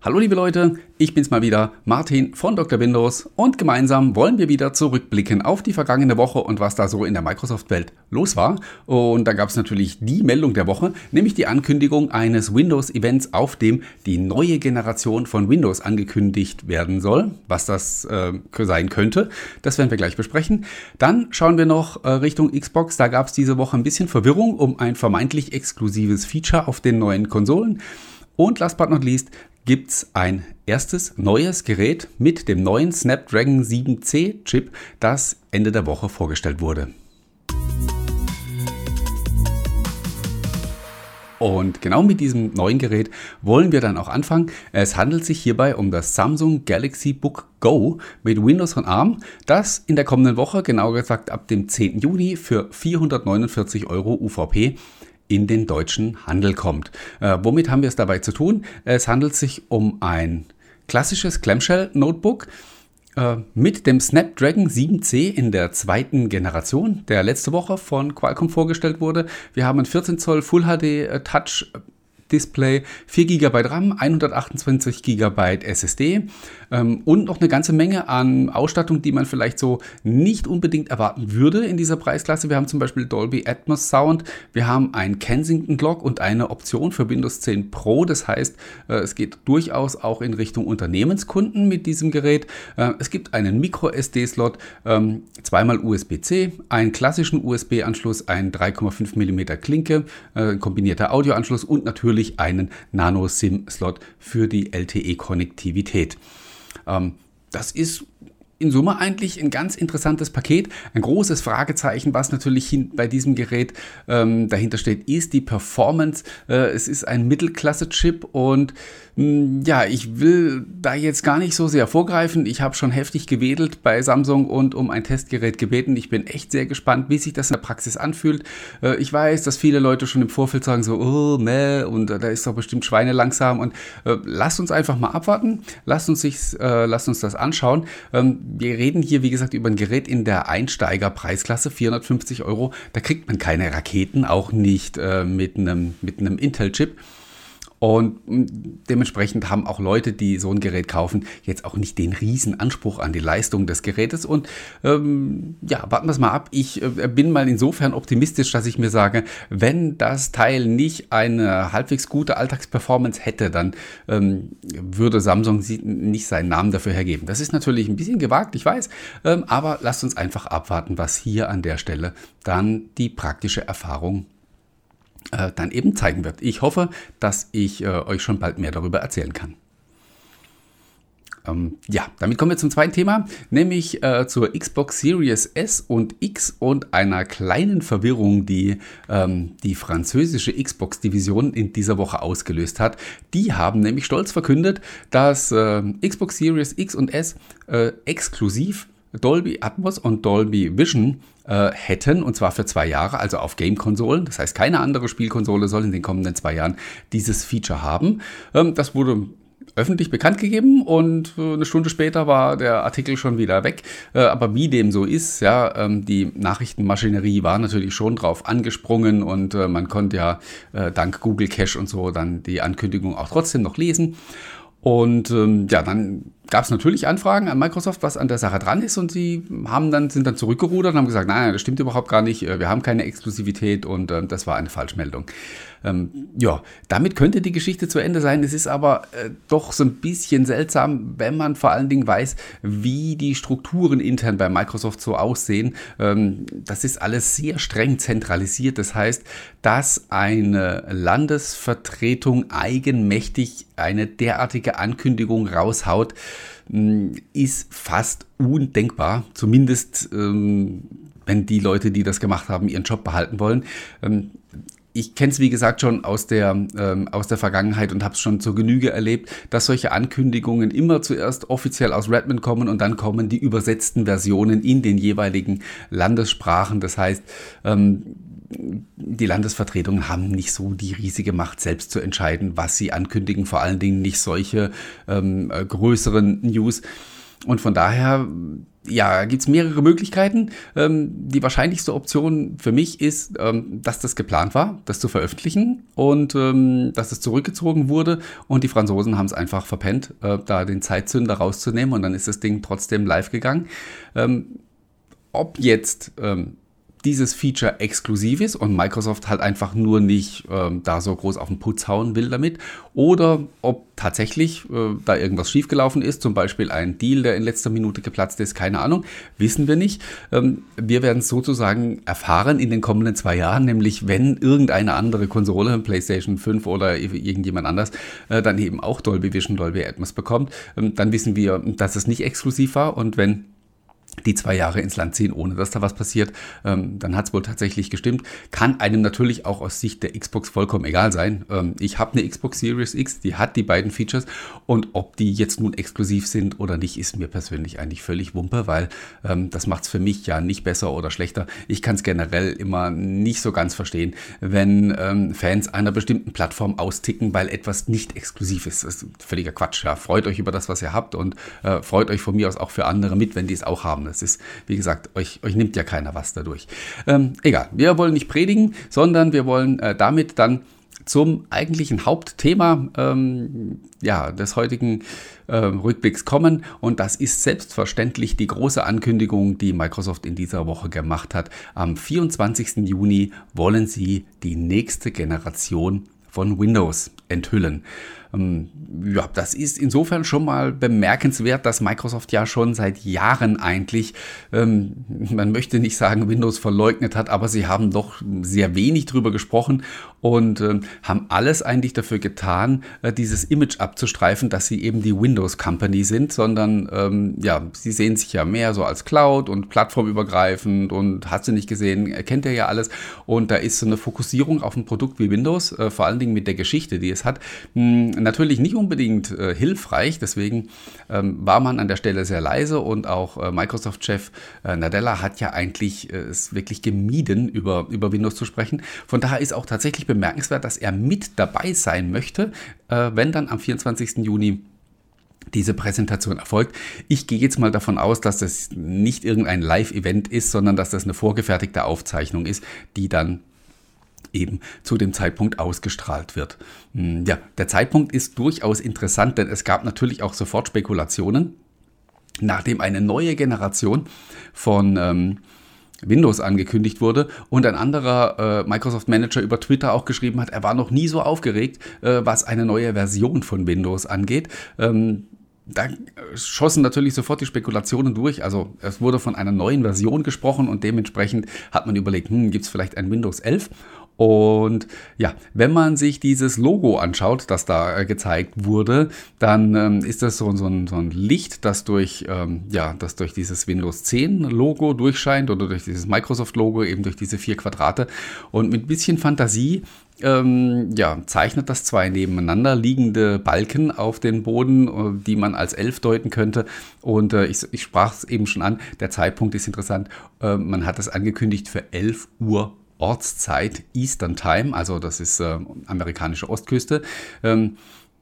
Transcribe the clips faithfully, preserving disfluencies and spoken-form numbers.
Hallo liebe Leute, ich bin's mal wieder, Martin von Doktor Windows und gemeinsam wollen wir wieder zurückblicken auf die vergangene Woche und was da so in der Microsoft-Welt los war. Und da gab es natürlich die Meldung der Woche, nämlich die Ankündigung eines Windows-Events, auf dem die neue Generation von Windows angekündigt werden soll. Was das äh, sein könnte, das werden wir gleich besprechen. Dann schauen wir noch äh, Richtung Xbox, da gab es diese Woche ein bisschen Verwirrung um ein vermeintlich exklusives Feature auf den neuen Konsolen. Und last but not least gibt es ein erstes neues Gerät mit dem neuen Snapdragon sieben C Chip, das Ende der Woche vorgestellt wurde. Und genau mit diesem neuen Gerät wollen wir dann auch anfangen. Es handelt sich hierbei um das Samsung Galaxy Book Go mit Windows und ARM, das in der kommenden Woche, genauer gesagt ab dem zehnten Juni, für vierhundertneunundvierzig Euro U V P in den deutschen Handel kommt. Äh, womit haben wir es dabei zu tun? Es handelt sich um ein klassisches Clamshell-Notebook äh, mit dem Snapdragon sieben C in der zweiten Generation, der letzte Woche von Qualcomm vorgestellt wurde. Wir haben ein vierzehn Zoll Full H D äh, Touch Display, vier Gigabyte RAM, hundertachtundzwanzig Gigabyte S S D ähm, und noch eine ganze Menge an Ausstattung, die man vielleicht so nicht unbedingt erwarten würde in dieser Preisklasse. Wir haben zum Beispiel Dolby Atmos Sound, wir haben ein Kensington Lock und eine Option für Windows zehn Pro. Das heißt, äh, es geht durchaus auch in Richtung Unternehmenskunden mit diesem Gerät. Äh, es gibt einen Micro S D Slot, ähm, zweimal U S B C, einen klassischen U S B-Anschluss, einen drei Komma fünf Millimeter Klinke, äh, kombinierter Audioanschluss und natürlich einen Nano-SIM-Slot für die L T E-Konnektivität. Ähm, das ist in Summe eigentlich ein ganz interessantes Paket. Ein großes Fragezeichen, was natürlich hin, bei diesem Gerät ähm, dahinter steht, ist die Performance. Äh, es ist ein Mittelklasse-Chip und mh, ja, ich will da jetzt gar nicht so sehr vorgreifen. Ich habe schon heftig gewedelt bei Samsung und um ein Testgerät gebeten. Ich bin echt sehr gespannt, wie sich das in der Praxis anfühlt. Äh, ich weiß, dass viele Leute schon im Vorfeld sagen so, oh, meh, und äh, da ist doch bestimmt schweinelangsam. Und äh, lasst uns einfach mal abwarten. Lasst uns, sich, äh, lasst uns das anschauen. Ähm, Wir reden hier, wie gesagt, über ein Gerät in der Einsteigerpreisklasse, vierhundertfünfzig Euro. Da kriegt man keine Raketen, auch nicht äh, mit einem mit einem Intel-Chip. Und dementsprechend haben auch Leute, die so ein Gerät kaufen, jetzt auch nicht den riesen Anspruch an die Leistung des Gerätes. Und ähm, ja, warten wir es mal ab. Ich äh, bin mal insofern optimistisch, dass ich mir sage, wenn das Teil nicht eine halbwegs gute Alltagsperformance hätte, dann ähm, würde Samsung nicht seinen Namen dafür hergeben. Das ist natürlich ein bisschen gewagt, ich weiß, ähm, aber lasst uns einfach abwarten, was hier an der Stelle dann die praktische Erfahrung Äh, dann eben zeigen wird. Ich hoffe, dass ich äh, euch schon bald mehr darüber erzählen kann. Ähm, ja, damit kommen wir zum zweiten Thema, nämlich äh, zur Xbox Series S und X und einer kleinen Verwirrung, die ähm, die französische Xbox-Division in dieser Woche ausgelöst hat. Die haben nämlich stolz verkündet, dass äh, Xbox Series X und S äh, exklusiv Dolby Atmos und Dolby Vision äh, hätten, und zwar für zwei Jahre, also auf Game-Konsolen. Das heißt, keine andere Spielkonsole soll in den kommenden zwei Jahren dieses Feature haben. Ähm, das wurde öffentlich bekannt gegeben und äh, eine Stunde später war der Artikel schon wieder weg. Äh, aber wie dem so ist, ja, ähm, die Nachrichtenmaschinerie war natürlich schon drauf angesprungen und äh, man konnte ja äh, dank Google Cache und so dann die Ankündigung auch trotzdem noch lesen. Und ähm, ja, dann gab es natürlich Anfragen an Microsoft, was an der Sache dran ist, und sie haben dann, sind dann zurückgerudert und haben gesagt, nein, das stimmt überhaupt gar nicht, wir haben keine Exklusivität und äh, das war eine Falschmeldung. Ähm, ja, damit könnte die Geschichte zu Ende sein. Es ist aber äh, doch so ein bisschen seltsam, wenn man vor allen Dingen weiß, wie die Strukturen intern bei Microsoft so aussehen. Ähm, das ist alles sehr streng zentralisiert. Das heißt, dass eine Landesvertretung eigenmächtig eine derartige Ankündigung raushaut, ist fast undenkbar. Zumindest, ähm, wenn die Leute, die das gemacht haben, ihren Job behalten wollen. Ähm, Ich kenne es, wie gesagt, schon aus der, ähm, aus der Vergangenheit und habe es schon zur Genüge erlebt, dass solche Ankündigungen immer zuerst offiziell aus Redmond kommen und dann kommen die übersetzten Versionen in den jeweiligen Landessprachen. Das heißt, ähm, die Landesvertretungen haben nicht so die riesige Macht, selbst zu entscheiden, was sie ankündigen, vor allen Dingen nicht solche ähm, größeren News. Und von daher Ja, gibt es mehrere Möglichkeiten. Ähm, die wahrscheinlichste Option für mich ist, ähm, dass das geplant war, das zu veröffentlichen und ähm, dass es zurückgezogen wurde und die Franzosen haben es einfach verpennt, äh, da den Zeitzünder rauszunehmen und dann ist das Ding trotzdem live gegangen. Ähm, ob jetzt ähm, dieses Feature exklusiv ist und Microsoft halt einfach nur nicht ähm, da so groß auf den Putz hauen will damit oder ob tatsächlich äh, da irgendwas schiefgelaufen ist, zum Beispiel ein Deal, der in letzter Minute geplatzt ist, keine Ahnung, wissen wir nicht. Ähm, wir werden es sozusagen erfahren in den kommenden zwei Jahren, nämlich wenn irgendeine andere Konsole, PlayStation fünf oder irgendjemand anders, äh, dann eben auch Dolby Vision, Dolby Atmos bekommt, ähm, dann wissen wir, dass es nicht exklusiv war und wenn die zwei Jahre ins Land ziehen, ohne dass da was passiert, ähm, dann hat es wohl tatsächlich gestimmt. Kann einem natürlich auch aus Sicht der Xbox vollkommen egal sein. Ähm, ich habe eine Xbox Series X, die hat die beiden Features und ob die jetzt nun exklusiv sind oder nicht, ist mir persönlich eigentlich völlig Wumpe, weil ähm, das macht es für mich ja nicht besser oder schlechter. Ich kann es generell immer nicht so ganz verstehen, wenn ähm, Fans einer bestimmten Plattform austicken, weil etwas nicht exklusiv ist. Das ist völliger Quatsch. Ja. Freut euch über das, was ihr habt und äh, freut euch von mir aus auch für andere mit, wenn die es auch haben. Das ist, wie gesagt, euch, euch nimmt ja keiner was dadurch. Ähm, egal, wir wollen nicht predigen, sondern wir wollen äh, damit dann zum eigentlichen Hauptthema ähm, ja, des heutigen äh, Rückblicks kommen. Und das ist selbstverständlich die große Ankündigung, die Microsoft in dieser Woche gemacht hat. Am vierundzwanzigsten Juni wollen sie die nächste Generation von Windows enthüllen. Ähm, ja, das ist insofern schon mal bemerkenswert, dass Microsoft ja schon seit Jahren eigentlich, ähm, man möchte nicht sagen Windows verleugnet hat, aber sie haben doch sehr wenig drüber gesprochen und ähm, haben alles eigentlich dafür getan, äh, dieses Image abzustreifen, dass sie eben die Windows Company sind, sondern ähm, ja, sie sehen sich ja mehr so als Cloud und plattformübergreifend und hast du nicht gesehen, kennt ihr ja alles und da ist so eine Fokussierung auf ein Produkt wie Windows, äh, vor allen Dingen mit der Geschichte, die es hat, mh, natürlich nicht unbedingt äh, hilfreich, deswegen ähm, war man an der Stelle sehr leise und auch äh, Microsoft-Chef äh, Nadella hat ja eigentlich äh, es wirklich gemieden, über, über Windows zu sprechen. Von daher ist auch tatsächlich bemerkenswert, dass er mit dabei sein möchte, äh, wenn dann am vierundzwanzigsten Juni diese Präsentation erfolgt. Ich gehe jetzt mal davon aus, dass das nicht irgendein Live-Event ist, sondern dass das eine vorgefertigte Aufzeichnung ist, die dann eben zu dem Zeitpunkt ausgestrahlt wird. Ja, der Zeitpunkt ist durchaus interessant, denn es gab natürlich auch sofort Spekulationen, nachdem eine neue Generation von ähm, Windows angekündigt wurde und ein anderer äh, Microsoft-Manager über Twitter auch geschrieben hat, er war noch nie so aufgeregt, äh, was eine neue Version von Windows angeht. Ähm, Da schossen natürlich sofort die Spekulationen durch. Also es wurde von einer neuen Version gesprochen und dementsprechend hat man überlegt, hm, gibt es vielleicht ein Windows elf? Und ja, wenn man sich dieses Logo anschaut, das da äh, gezeigt wurde, dann ähm, ist das so, so, ein, so ein Licht, das durch, ähm, ja, das durch dieses Windows zehn Logo durchscheint oder durch dieses Microsoft Logo, eben durch diese vier Quadrate. Und mit ein bisschen Fantasie Ähm, ja, zeichnet das zwei nebeneinander liegende Balken auf den Boden, die man als elf deuten könnte. Und äh, ich, ich sprach es eben schon an, der Zeitpunkt ist interessant. Äh, man hat das angekündigt für elf Uhr Ortszeit, Eastern Time, also das ist äh, amerikanische Ostküste. Ähm,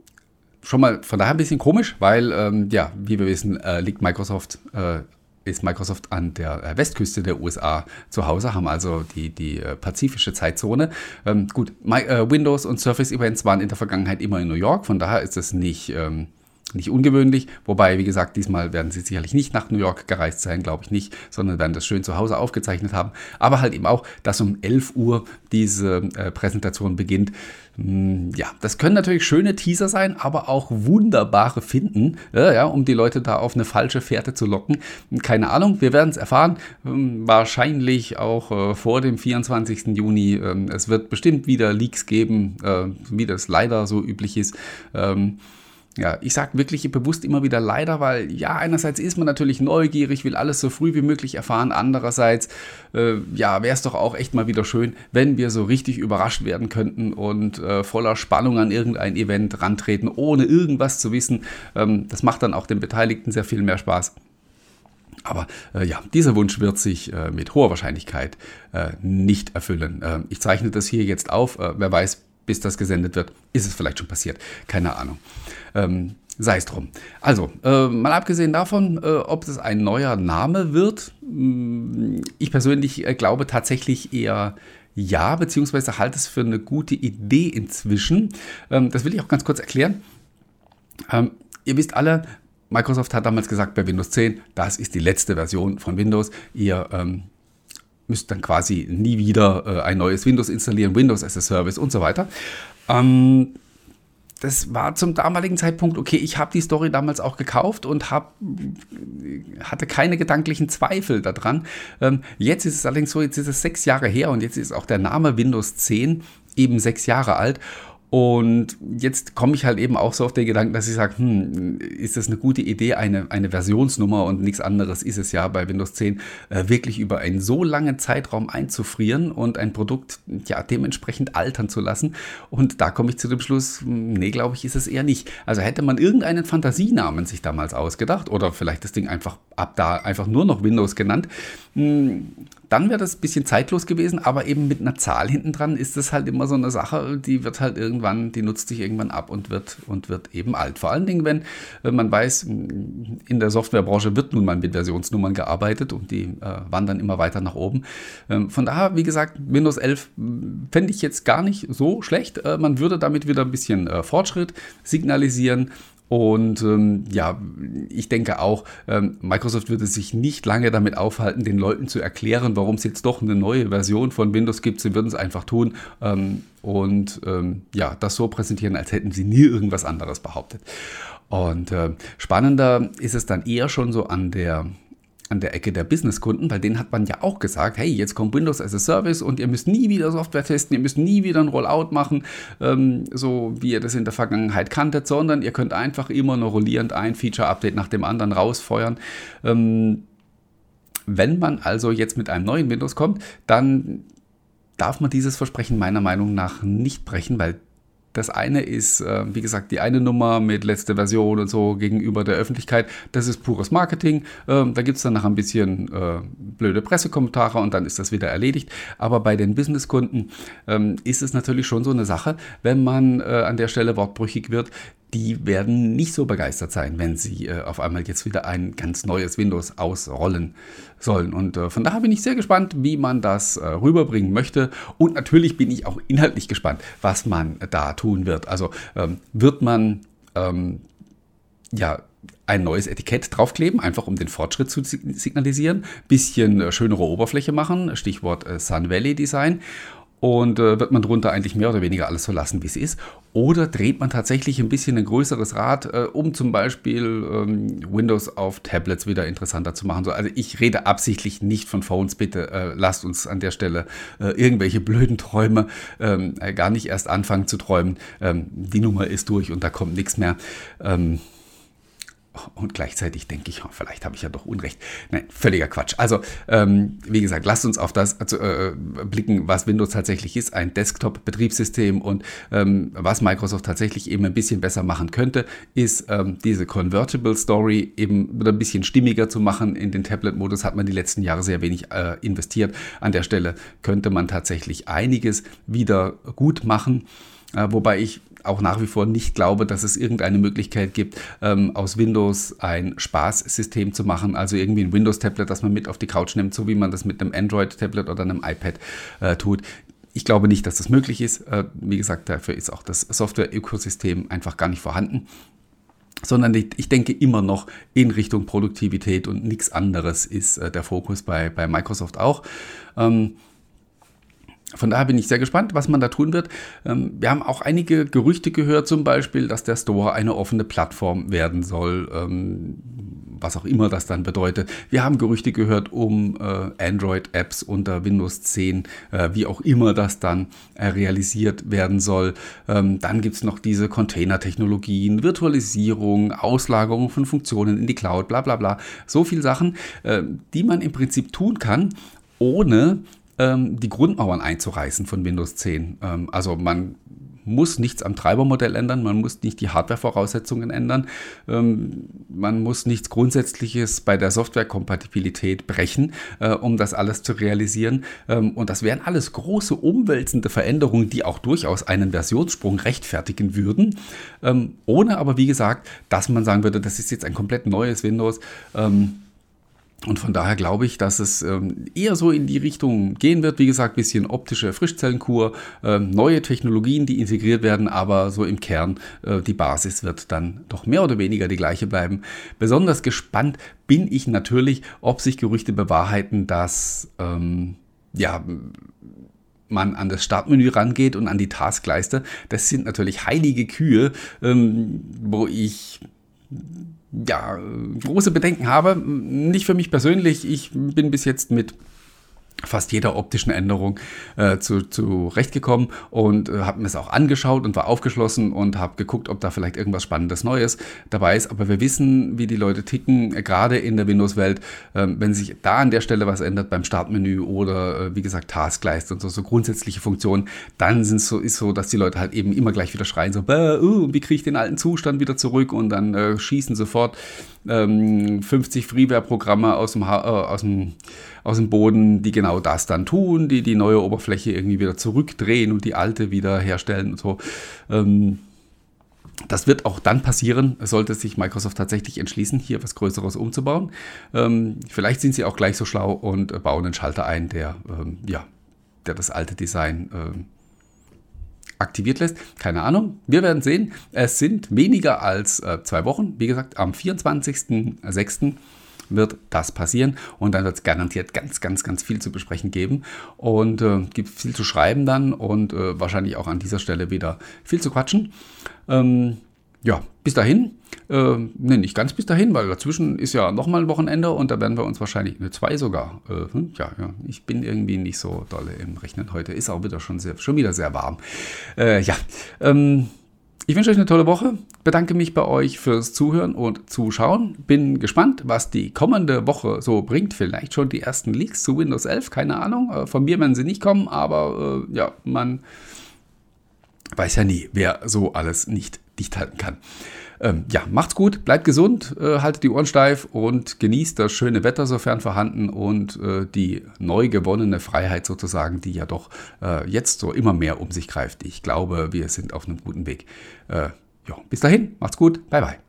schon mal von daher ein bisschen komisch, weil, ähm, ja, wie wir wissen, äh, liegt Microsoft äh, ist Microsoft an der Westküste der U S A zu Hause, haben also die, die pazifische Zeitzone. Ähm, gut, My, äh, Windows und Surface Events waren in der Vergangenheit immer in New York, von daher ist es nicht, ähm, nicht ungewöhnlich. Wobei, wie gesagt, diesmal werden sie sicherlich nicht nach New York gereist sein, glaube ich nicht, sondern werden das schön zu Hause aufgezeichnet haben. Aber halt eben auch, dass um elf Uhr diese äh, Präsentation beginnt. Hm, ja, das können natürlich schöne Teaser sein, aber auch wunderbare Finden, äh, ja, um die Leute da auf eine falsche Fährte zu locken. Keine Ahnung, wir werden es erfahren. Ähm, wahrscheinlich auch äh, vor dem vierundzwanzigsten Juni. Ähm, es wird bestimmt wieder Leaks geben, äh, wie das leider so üblich ist. Ähm, Ja, ich sage wirklich bewusst immer wieder leider, weil ja, einerseits ist man natürlich neugierig, will alles so früh wie möglich erfahren, andererseits äh, ja, wäre es doch auch echt mal wieder schön, wenn wir so richtig überrascht werden könnten und äh, voller Spannung an irgendein Event rantreten, ohne irgendwas zu wissen. Ähm, das macht dann auch den Beteiligten sehr viel mehr Spaß. Aber äh, ja, dieser Wunsch wird sich äh, mit hoher Wahrscheinlichkeit äh, nicht erfüllen. Äh, ich zeichne das hier jetzt auf, äh, wer weiß, bis das gesendet wird, ist es vielleicht schon passiert. Keine Ahnung. Ähm, sei es drum. Also, äh, mal abgesehen davon, äh, ob es ein neuer Name wird, mh, ich persönlich äh, glaube tatsächlich eher ja, beziehungsweise halte es für eine gute Idee inzwischen. Ähm, das will ich auch ganz kurz erklären. Ähm, ihr wisst alle, Microsoft hat damals gesagt bei Windows zehn, das ist die letzte Version von Windows. Ihr ähm, müsst dann quasi nie wieder äh, ein neues Windows installieren, Windows as a Service und so weiter. Ähm, das war zum damaligen Zeitpunkt okay. Ich habe die Story damals auch gekauft und hab, hatte keine gedanklichen Zweifel daran. Ähm, jetzt ist es allerdings so, jetzt ist es sechs Jahre her und jetzt ist auch der Name Windows zehn eben sechs Jahre alt. Und jetzt komme ich halt eben auch so auf den Gedanken, dass ich sage, hm, ist das eine gute Idee, eine, eine Versionsnummer und nichts anderes ist es ja bei Windows zehn, äh, wirklich über einen so langen Zeitraum einzufrieren und ein Produkt ja dementsprechend altern zu lassen. Und da komme ich zu dem Schluss, nee, glaube ich, ist es eher nicht. Also hätte man irgendeinen Fantasienamen sich damals ausgedacht oder vielleicht das Ding einfach ab da einfach nur noch Windows genannt, hm, dann wäre das ein bisschen zeitlos gewesen, aber eben mit einer Zahl hinten dran ist das halt immer so eine Sache, die wird halt irgendwann, die nutzt sich irgendwann ab und wird, und wird eben alt. Vor allen Dingen, wenn man weiß, in der Softwarebranche wird nun mal mit Versionsnummern gearbeitet und die äh, wandern immer weiter nach oben. Ähm, von daher, wie gesagt, Windows elf fände ich jetzt gar nicht so schlecht. Äh, man würde damit wieder ein bisschen äh, Fortschritt signalisieren. Und ähm, ja, ich denke auch, ähm, Microsoft würde sich nicht lange damit aufhalten, den Leuten zu erklären, warum es jetzt doch eine neue Version von Windows gibt. Sie würden es einfach tun ähm, und ähm, ja, das so präsentieren, als hätten sie nie irgendwas anderes behauptet. Und äh, spannender ist es dann eher schon so an der an der Ecke der Businesskunden, weil denen hat man ja auch gesagt, hey, jetzt kommt Windows as a Service und ihr müsst nie wieder Software testen, ihr müsst nie wieder ein Rollout machen, ähm, so wie ihr das in der Vergangenheit kanntet, sondern ihr könnt einfach immer nur rollierend ein Feature-Update nach dem anderen rausfeuern. Ähm, wenn man also jetzt mit einem neuen Windows kommt, dann darf man dieses Versprechen meiner Meinung nach nicht brechen, weil das eine ist, äh, wie gesagt, die eine Nummer mit letzter Version und so gegenüber der Öffentlichkeit. Das ist pures Marketing. Ähm, da gibt es dann noch ein bisschen äh, blöde Pressekommentare und dann ist das wieder erledigt. Aber bei den Businesskunden ähm, ist es natürlich schon so eine Sache, wenn man äh, an der Stelle wortbrüchig wird. Die werden nicht so begeistert sein, wenn sie äh, auf einmal jetzt wieder ein ganz neues Windows ausrollen sollen. Und äh, von daher bin ich sehr gespannt, wie man das äh, rüberbringen möchte. Und natürlich bin ich auch inhaltlich gespannt, was man äh, da tun wird. Also ähm, wird man ähm, ja ein neues Etikett draufkleben, einfach um den Fortschritt zu signalisieren, bisschen äh, schönere Oberfläche machen, Stichwort äh, Sun Valley Design. Und äh, wird man drunter eigentlich mehr oder weniger alles so lassen, wie es ist? Oder dreht man tatsächlich ein bisschen ein größeres Rad, äh, um zum Beispiel ähm, Windows auf Tablets wieder interessanter zu machen? So, also ich rede absichtlich nicht von Phones, bitte äh, lasst uns an der Stelle äh, irgendwelche blöden Träume ähm, äh, gar nicht erst anfangen zu träumen. Ähm, die Nummer ist durch und da kommt nichts mehr. Ähm, Und gleichzeitig denke ich, vielleicht habe ich ja doch Unrecht. Nein, völliger Quatsch. Also, ähm, wie gesagt, lasst uns auf das also, äh, blicken, was Windows tatsächlich ist. Ein Desktop-Betriebssystem und ähm, was Microsoft tatsächlich eben ein bisschen besser machen könnte, ist ähm, diese Convertible-Story eben wieder ein bisschen stimmiger zu machen. In den Tablet-Modus hat man die letzten Jahre sehr wenig äh, investiert. An der Stelle könnte man tatsächlich einiges wieder gut machen. Äh, wobei ich auch nach wie vor nicht glaube, dass es irgendeine Möglichkeit gibt, ähm, aus Windows ein Spaßsystem zu machen, also irgendwie ein Windows-Tablet, das man mit auf die Couch nimmt, so wie man das mit einem Android-Tablet oder einem iPad äh, tut. Ich glaube nicht, dass das möglich ist. Äh, wie gesagt, dafür ist auch das Software-Ökosystem einfach gar nicht vorhanden. Sondern ich, ich denke immer noch in Richtung Produktivität und nichts anderes ist äh, der Fokus bei, bei Microsoft auch. Ähm, Von daher bin ich sehr gespannt, was man da tun wird. Wir haben auch einige Gerüchte gehört, zum Beispiel, dass der Store eine offene Plattform werden soll, was auch immer das dann bedeutet. Wir haben Gerüchte gehört um Android-Apps unter Windows zehn, wie auch immer das dann realisiert werden soll. Dann gibt es noch diese Container-Technologien, Virtualisierung, Auslagerung von Funktionen in die Cloud, bla bla bla. So viele Sachen, die man im Prinzip tun kann, ohne die Grundmauern einzureißen von Windows zehn. Also man muss nichts am Treibermodell ändern, man muss nicht die Hardware-Voraussetzungen ändern, ähm, man muss nichts Grundsätzliches bei der Softwarekompatibilität brechen, äh, um das alles zu realisieren. Ähm, und das wären alles große umwälzende Veränderungen, die auch durchaus einen Versionssprung rechtfertigen würden, ähm, ohne aber, wie gesagt, dass man sagen würde, das ist jetzt ein komplett neues Windows. Ähm, Und von daher glaube ich, dass es ähm, eher so in die Richtung gehen wird. Wie gesagt, ein bisschen optische Frischzellenkur, ähm, neue Technologien, die integriert werden, aber so im Kern äh, die Basis wird dann doch mehr oder weniger die gleiche bleiben. Besonders gespannt bin ich natürlich, ob sich Gerüchte bewahrheiten, dass ähm, ja, man an das Startmenü rangeht und an die Taskleiste. Das sind natürlich heilige Kühe, ähm, wo ich ja, große Bedenken habe. Nicht für mich persönlich. Ich bin bis jetzt mit fast jeder optischen Änderung äh, zu, zurechtgekommen und äh, habe mir es auch angeschaut und war aufgeschlossen und habe geguckt, ob da vielleicht irgendwas Spannendes Neues dabei ist. Aber wir wissen, wie die Leute ticken, äh, gerade in der Windows-Welt. Äh, wenn sich da an der Stelle was ändert beim Startmenü oder äh, wie gesagt Taskleiste und so, so grundsätzliche Funktionen, dann sind so, ist so, dass die Leute halt eben immer gleich wieder schreien, so, uh, wie kriege ich den alten Zustand wieder zurück, und dann äh, schießen sofort ähm, fünfzig Freeware-Programme aus dem, ha- äh, aus dem aus dem Boden, die genau das dann tun, die die neue Oberfläche irgendwie wieder zurückdrehen und die alte wieder herstellen und so. Ähm, das wird auch dann passieren, sollte sich Microsoft tatsächlich entschließen, hier was Größeres umzubauen. Ähm, vielleicht sind sie auch gleich so schlau und äh, bauen einen Schalter ein, der, ähm, ja, der das alte Design ähm, aktiviert lässt. Keine Ahnung, wir werden sehen. Es sind weniger als äh, zwei Wochen. Wie gesagt, am vierundzwanzigsten sechsten wird das passieren, und dann wird es garantiert ganz, ganz, ganz viel zu besprechen geben und äh, gibt viel zu schreiben dann und äh, wahrscheinlich auch an dieser Stelle wieder viel zu quatschen. Ähm, ja, bis dahin, äh, ne, nicht ganz bis dahin, weil dazwischen ist ja nochmal ein Wochenende und da werden wir uns wahrscheinlich, ne, zwei sogar, äh, hm, ja, ja, ich bin irgendwie nicht so dolle im Rechnen heute, ist auch wieder schon, sehr, schon wieder sehr warm. Äh, ja, ähm, Ich wünsche euch eine tolle Woche, bedanke mich bei euch fürs Zuhören und Zuschauen. Bin gespannt, was die kommende Woche so bringt. Vielleicht schon die ersten Leaks zu Windows elf, keine Ahnung. Von mir werden sie nicht kommen, aber äh, ja, man weiß ja nie, wer so alles nicht dicht halten kann. Ähm, ja, macht's gut, bleibt gesund, äh, haltet die Ohren steif und genießt das schöne Wetter, sofern vorhanden, und äh, die neu gewonnene Freiheit sozusagen, die ja doch äh, jetzt so immer mehr um sich greift. Ich glaube, wir sind auf einem guten Weg. Äh, ja, bis dahin, macht's gut, bye bye.